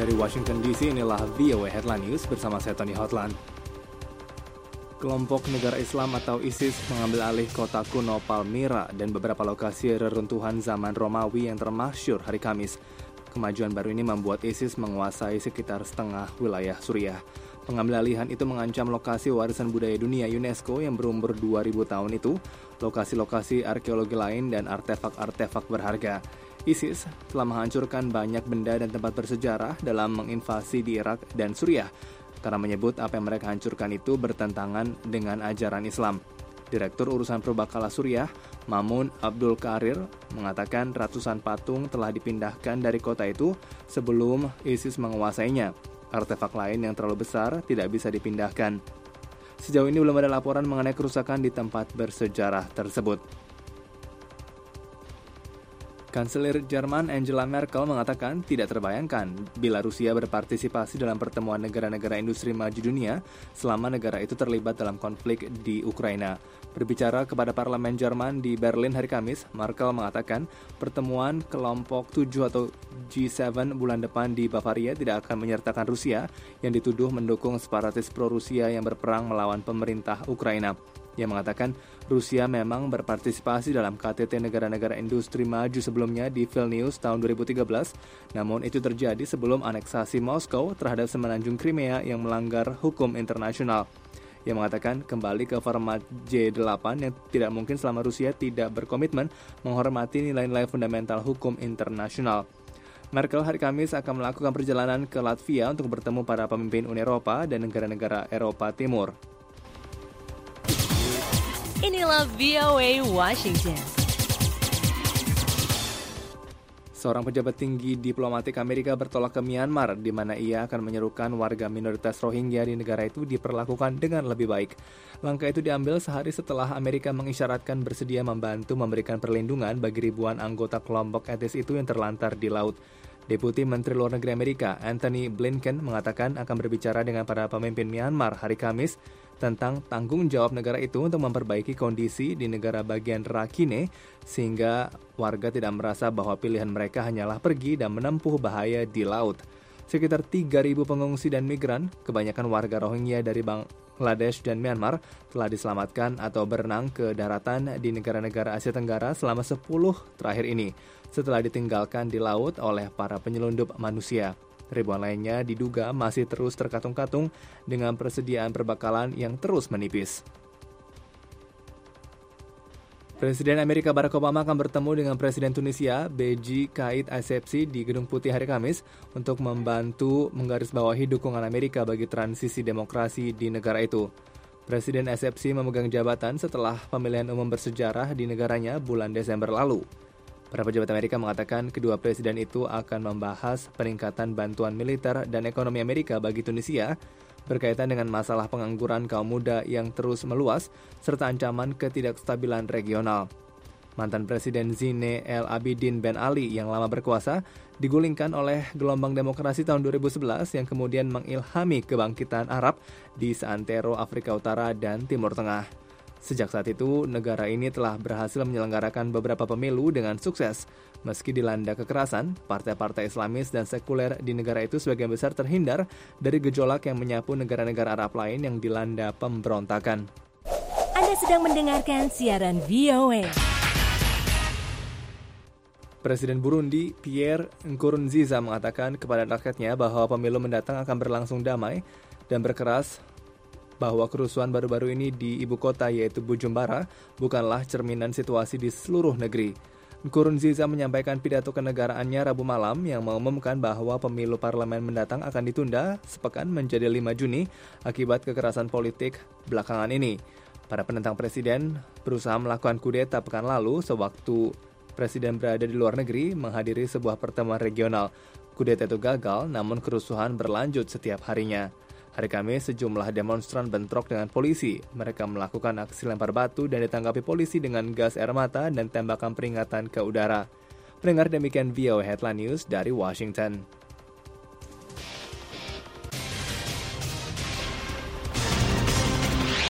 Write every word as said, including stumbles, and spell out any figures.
Dari Washington D C, inilah V O A Headline News bersama saya Tony Hotland. Kelompok negara Islam atau ISIS mengambil alih kota kuno Palmyra dan beberapa lokasi reruntuhan zaman Romawi yang termasyhur hari Kamis. Kemajuan baru ini membuat ISIS menguasai sekitar setengah wilayah Suriah. Pengambil alihan itu mengancam lokasi warisan budaya dunia UNESCO yang berumur dua ribu tahun itu, lokasi-lokasi arkeologi lain dan artefak-artefak berharga. ISIS telah menghancurkan banyak benda dan tempat bersejarah dalam menginvasi di Irak dan Suriah, karena menyebut apa yang mereka hancurkan itu bertentangan dengan ajaran Islam. Direktur Urusan Purbakala Suriah, Mamun Abdul Qarir, mengatakan ratusan patung telah dipindahkan dari kota itu sebelum ISIS menguasainya. Artefak lain yang terlalu besar tidak bisa dipindahkan. Sejauh ini belum ada laporan mengenai kerusakan di tempat bersejarah tersebut. Kanselir Jerman Angela Merkel mengatakan tidak terbayangkan bila Rusia berpartisipasi dalam pertemuan negara-negara industri maju dunia selama negara itu terlibat dalam konflik di Ukraina. Berbicara kepada parlemen Jerman di Berlin hari Kamis, Merkel mengatakan pertemuan kelompok tujuh atau G tujuh bulan depan di Bavaria tidak akan menyertakan Rusia yang dituduh mendukung separatis pro-Rusia yang berperang melawan pemerintah Ukraina. Ia mengatakan Rusia memang berpartisipasi dalam K T T negara-negara industri maju sebelumnya di Vilnius tahun dua ribu tiga belas, namun itu terjadi sebelum aneksasi Moskow terhadap semenanjung Crimea yang melanggar hukum internasional. Ia mengatakan kembali ke format G delapan yang tidak mungkin selama Rusia tidak berkomitmen menghormati nilai-nilai fundamental hukum internasional. Merkel hari Kamis akan melakukan perjalanan ke Latvia untuk bertemu para pemimpin Uni Eropa dan negara-negara Eropa Timur. Inilah V O A Washington. Seorang pejabat tinggi diplomatik Amerika bertolak ke Myanmar, di mana ia akan menyerukan warga minoritas Rohingya di negara itu diperlakukan dengan lebih baik. Langkah itu diambil sehari setelah Amerika mengisyaratkan bersedia membantu memberikan perlindungan bagi ribuan anggota kelompok etnis itu yang terlantar di laut. Deputi Menteri Luar Negeri Amerika Antony Blinken mengatakan akan berbicara dengan para pemimpin Myanmar hari Kamis tentang tanggung jawab negara itu untuk memperbaiki kondisi di negara bagian Rakhine sehingga warga tidak merasa bahwa pilihan mereka hanyalah pergi dan menempuh bahaya di laut. Sekitar tiga ribu pengungsi dan migran, kebanyakan warga Rohingya dari Bangladesh dan Myanmar, telah diselamatkan atau berenang ke daratan di negara-negara Asia Tenggara selama sepuluh terakhir ini, setelah ditinggalkan di laut oleh para penyelundup manusia. Ribuan lainnya diduga masih terus terkatung-katung dengan persediaan perbekalan yang terus menipis. Presiden Amerika Barack Obama akan bertemu dengan Presiden Tunisia Beji Caid Essebsi di Gedung Putih hari Kamis untuk membantu menggarisbawahi dukungan Amerika bagi transisi demokrasi di negara itu. Presiden Essebsi memegang jabatan setelah pemilihan umum bersejarah di negaranya bulan Desember lalu. Para pejabat Amerika mengatakan kedua presiden itu akan membahas peningkatan bantuan militer dan ekonomi Amerika bagi Tunisia berkaitan dengan masalah pengangguran kaum muda yang terus meluas serta ancaman ketidakstabilan regional. Mantan Presiden Zine El Abidine Ben Ali yang lama berkuasa digulingkan oleh gelombang demokrasi tahun dua ribu sebelas yang kemudian mengilhami kebangkitan Arab di seantero Afrika Utara dan Timur Tengah. Sejak saat itu, negara ini telah berhasil menyelenggarakan beberapa pemilu dengan sukses. Meski dilanda kekerasan, partai-partai Islamis dan sekuler di negara itu sebagian besar terhindar dari gejolak yang menyapu negara-negara Arab lain yang dilanda pemberontakan. Anda sedang mendengarkan siaran V O A. Presiden Burundi, Pierre Nkurunziza mengatakan kepada rakyatnya bahwa pemilu mendatang akan berlangsung damai dan berkeras bahwa kerusuhan baru-baru ini di ibu kota yaitu Bujumbura bukanlah cerminan situasi di seluruh negeri. Nkurunziza menyampaikan pidato kenegaraannya Rabu malam yang mengumumkan bahwa pemilu parlemen mendatang akan ditunda sepekan menjadi lima Juni akibat kekerasan politik belakangan ini. Para penentang presiden berusaha melakukan kudeta pekan lalu sewaktu presiden berada di luar negeri menghadiri sebuah pertemuan regional. Kudeta itu gagal, namun kerusuhan berlanjut setiap harinya. Hari Kamis, sejumlah demonstran bentrok dengan polisi. Mereka melakukan aksi lempar batu dan ditanggapi polisi dengan gas air mata dan tembakan peringatan ke udara. Pendengar, demikian V O A Headline News dari Washington.